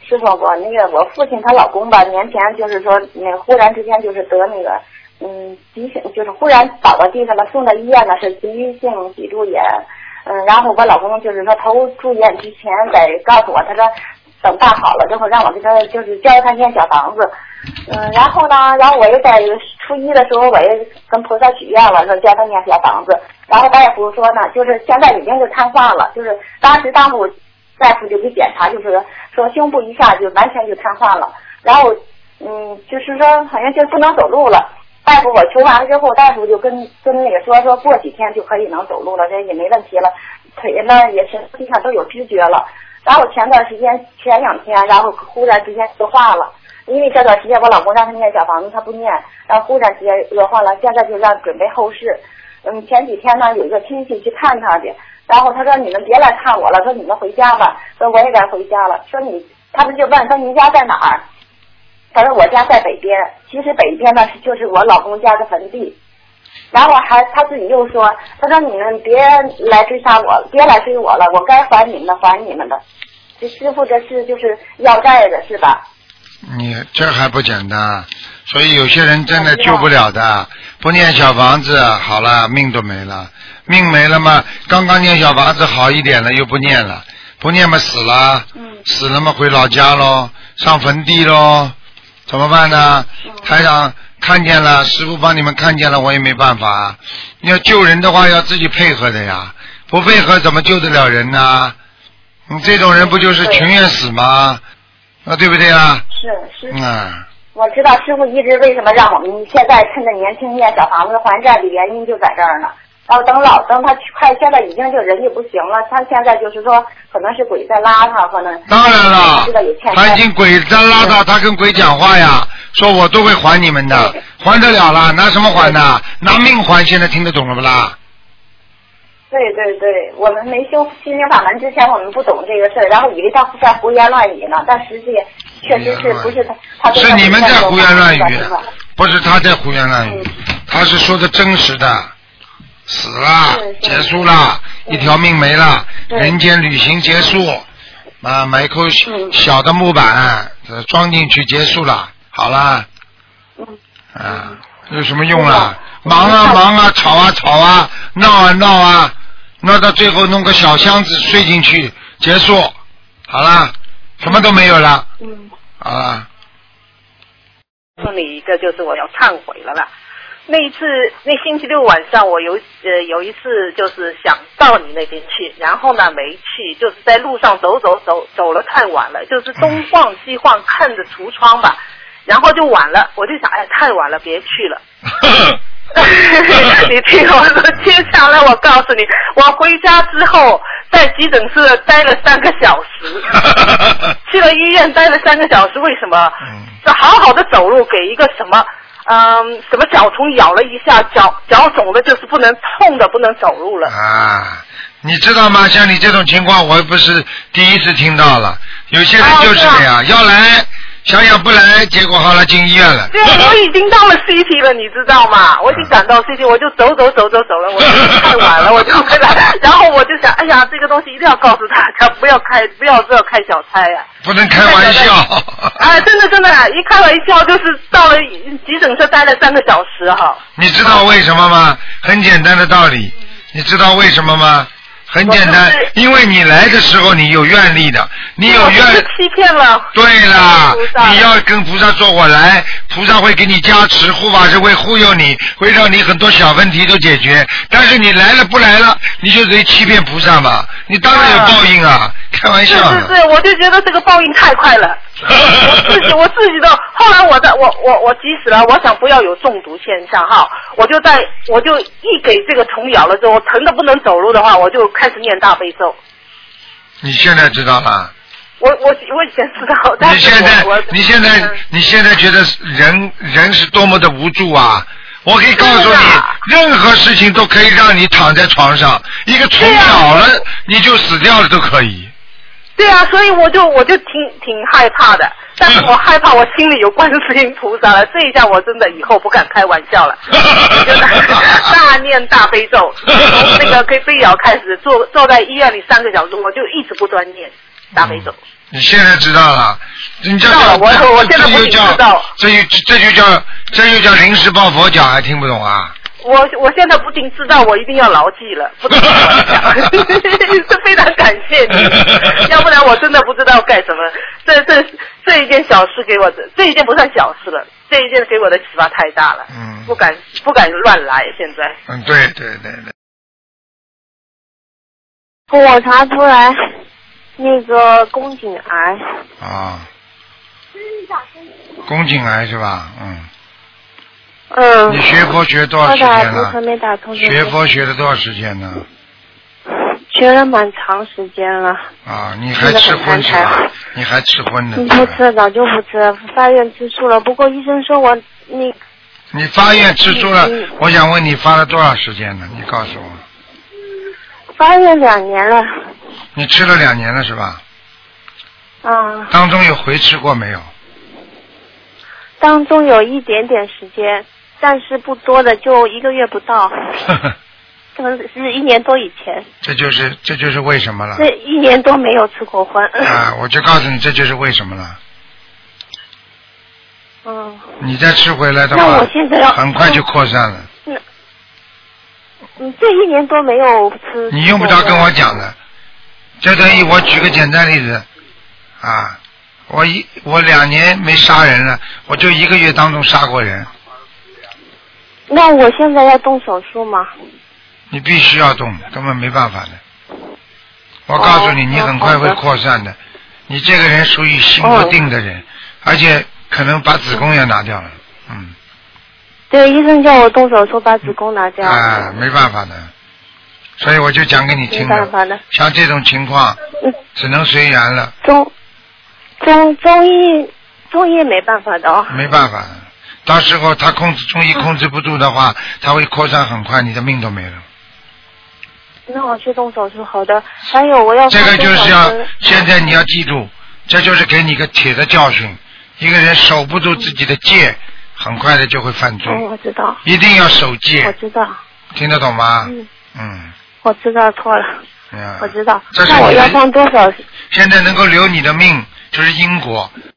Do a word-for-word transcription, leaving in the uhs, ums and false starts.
师傅，我那个我父亲他老公吧，年前就是说那个忽然之间就是得那个嗯急性，就是忽然倒到地上了，送到医院了是急性脊柱炎。嗯，然后我老公就是说头住院之前得告诉我，他说等办好了之后让我给他就是教他念小房子。嗯，然后呢，然后我又在初一的时候我也跟菩萨许愿了，说教他念小房子。然后大夫说呢，就是现在已经是瘫痪了，就是当时当初大夫就给检查，就是说胸部一下就完全就瘫痪了。然后嗯，就是说好像就不能走路了。大夫我求完了之后，大夫就跟跟那个说说过几天就可以能走路了，这也没问题了，腿呢也是地上都有知觉了。然后前段时间前两天，然后忽然之间恶化了，因为这段时间我老公让他念小房子，他不念，然后忽然之间恶化了，现在就让准备后事。嗯，前几天呢有一个亲戚去看他去，然后他说你们别来看我了，说你们回家吧，说我也该回家了，说你，他们就问说您家在哪儿？他说我家在北边，其实北边呢就是我老公家的坟地。然后还他自己又说，他说你们别来追杀我，别来追我了，我该还你们的还你们的。这师傅这是就是要债的是吧？ 你这还不简单，所以有些人真的救不了的，不念小房子好了命都没了，命没了嘛，刚刚念小房子好一点了又不念了，不念嘛死了，嗯、死了嘛回老家咯，上坟地咯，怎么办呢？台长看见了，师父帮你们看见了，我也没办法。你要救人的话要自己配合的呀，不配合怎么救得了人呢？你这种人不就是情愿死吗？啊，对不对啊？ 是是。 嗯。 我知道师傅一直为什么让我们现在趁着年轻念小房子还债的原因就在这儿呢。然后等老等他快现在已经就人就不行了，他现在就是说可能是鬼在拉他，可能当然了，他已经鬼在拉他，他跟鬼讲话呀，说我都会还你们的，还得了了，拿什么还呢？拿命还，现在听得懂了不啦？ 对对对，我们没修心灵法门之前，我们不懂这个事儿，然后以为他在胡言乱语呢，但实际确实是不是他？他是你们在胡言乱语，不是他在胡言乱语，他是说的真实的。死了，结束了，一条命没了，人间旅行结束，啊，买一口小的木板装进去结束了，好了，啊，有什么用啊？忙啊忙啊，吵啊吵啊，闹啊闹啊，闹到最后弄个小箱子睡进去结束，好了，什么都没有了，嗯，好了。 说你一个就是我要忏悔了啦。那一次，那星期六晚上，我有呃有一次就是想到你那边去，然后呢没去，就是在路上走走走走了太晚了，就是东晃西晃看着橱窗吧，然后就晚了，我就想哎太晚了别去了。你听我说，接下来我告诉你，我回家之后在急诊室待了三个小时，去了医院待了三个小时，为什么？这好好的走路给一个什么？嗯，什么脚虫咬了一下，脚脚肿的，就是不能痛的，不能走路了。 啊，你知道吗？像你这种情况，我不是第一次听到了。有些人就是这样，啊、要来想想不来，结果好了进医院了。 对，我已经到了 C T 了，你知道吗？我已经赶到 C T， 我就走走走走走了，我太晚了，我就跟他，然后我就想，哎呀，这个东西一定要告诉大家，不要开，不要这开小差呀、啊。 不能开玩笑。 啊，真的真的，一开玩笑就是到了急诊室待了三个小时哈。 你知道为什么吗？很简单的道理，你知道为什么吗？很简单，因为你来的时候你有愿力的，你有愿欺骗了。 对啦，你要跟菩萨说我来，菩萨会给你加持，护法是会忽悠你，会让你很多小问题都解决。但是你来了不来了，你就得欺骗菩萨嘛，你当然有报应啊，开玩笑。 是是是，我就觉得这个报应太快了。我自己我自己的，后来我的我我我即使了，我想不要有中毒现象哈，我就在我就一给这个虫咬了之后，疼的不能走路的话，我就开始念大悲咒。 你现在知道了？ 我我我以前知道，但是你现在我你现在、嗯、你现在觉得人人是多么的无助啊！我可以告诉你，任何事情都可以让你躺在床上，一个虫咬了、啊、你就死掉了都可以。 对啊，所以我就我就挺挺害怕的，但是我害怕我心里有观世音菩萨了，这一下我真的以后不敢开玩笑了，就大念大悲咒，从那个可以被咬开始，坐坐在医院里三个小时，我就一直不断念大悲咒。 你现在知道了，你这知道了，我我我现在不仅知道， 这就这就叫这就叫临时抱佛脚，还听不懂啊？ 我我现在不仅知道，我一定要牢记了，不能讲。是非常感谢你，要不然我真的不知道干什么。这这这一件小事给我的，这一件不算小事了，这一件给我的启发太大了。嗯。不敢不敢乱来，现在。 嗯，对对对对。 我查出来那个宫颈癌。 啊。宫颈癌是吧？嗯。 嗯。 你学佛学多少时间了？ 没打通。 学佛学了多少时间呢？ 学了蛮长时间了。 啊，你还吃荤是吧？你还吃荤呢？ 不吃，早就不吃，发愿吃素了。不过医生说我你。 你发愿吃素了，我想问你发了多少时间呢？你告诉我。 发愿两年了。 你吃了两年了是吧？ 啊。 当中有回吃过没有？ 当中有一点点时间，但是不多的，就一个月不到。可能是一年多以前。 这就是这就是为什么了。 这一年多没有吃过荤。 啊，我就告诉你，这就是为什么了。 嗯。 你再吃回来的话， 那我现在要很快就扩散了。 嗯。你这一年多没有吃。 你用不着跟我讲的，就等于我举个简单例子，啊。我一我两年没杀人了，我就一个月当中杀过人。 那我现在要动手术吗？ 你必须要动，根本没办法的。我告诉你，哦、你很快会扩散的。哦、你这个人属于心不定的人，哦、而且可能把子宫也拿掉了。嗯。 对，医生叫我动手术把子宫拿掉。 啊，没办法的。所以我就讲给你听了。 没办法的。 像这种情况，嗯、只能随缘了。 中。中中医中医没办法的哦。 没办法，到时候他控制中医控制不住的话，他会扩散很快，你的命都没了。 那我去动手术，好的。还有我要这个就是要现在你要记住，这就是给你个铁的教训。一个人守不住自己的戒，很快的就会犯罪。 嗯，我知道。 一定要守戒。 我知道。 听得懂吗？ 嗯。 嗯。 我知道错了。 嗯。 我知道。 这是那我要放多少？ 现在能够留你的命。就是因果，